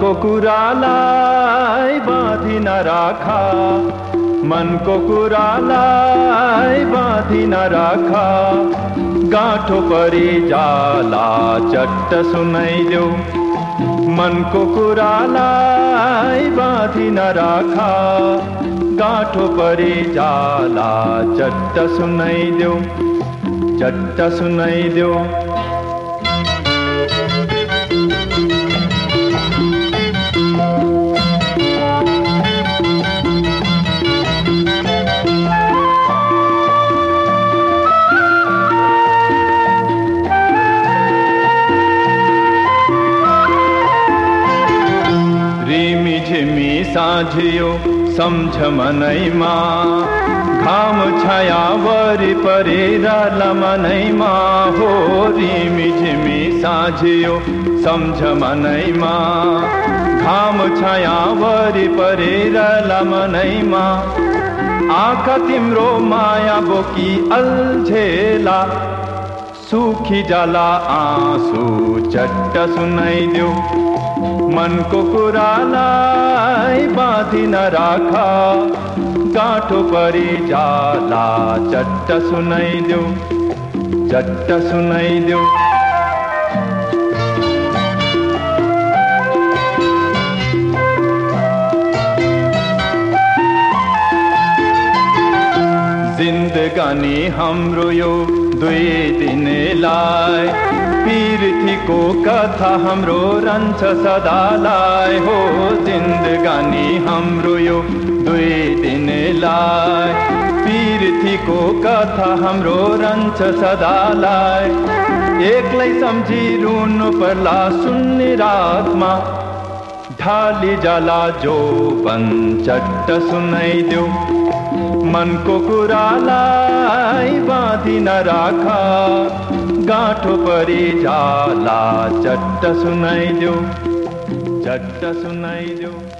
मनको कुरालाई बाँधी नराखा, मनको कुरालाई बाँधी नराखा। गाँठो परि जाला चट्ट सुनाइदेऊ, मनको कुरालाई बाँधी नराखा। गाँठो परि जाला चट्ट सुनाइदेऊ, चट्ट सुनाइदेऊ। रिमी झिमी साँझियो सम्झ मनैमा, घाम छाया वरिपरि रहला मनैमा हो। रिमी झिमी साँझियो सम्झ मनैमा, घाम छाया वरिपरि रहला मनैमा। आँखा तिम्रो माया बोकी अल्झेला, सुखी जाला आँसु चट्ट सुनाइदेऊ। मनको कुरालाई बाँधी नराखा, गाँठो परि जाला चट्ट सुनाइदेऊ, चट्ट सुनाइदेऊ। जिन्दगानी हाम्रो यो दुई दिनलाई, पीरथीको कथा हाम्रो रहन्छ सदालाई हो। जिन्दगानी हाम्रो यो दुई दिनलाई, पीरथीको कथा हाम्रो रहन्छ सदालाई। एक्लै सम्झी रुनु पर्ला सुन्ने रातमा, ढाली जाला जोबन चट्ट सुनाइदेऊ। मनको कुरालाई बाँधी नराखा, गाँठो परि जाला चट्ट सुनाइदेऊ, चट्ट सुनाइदेऊ।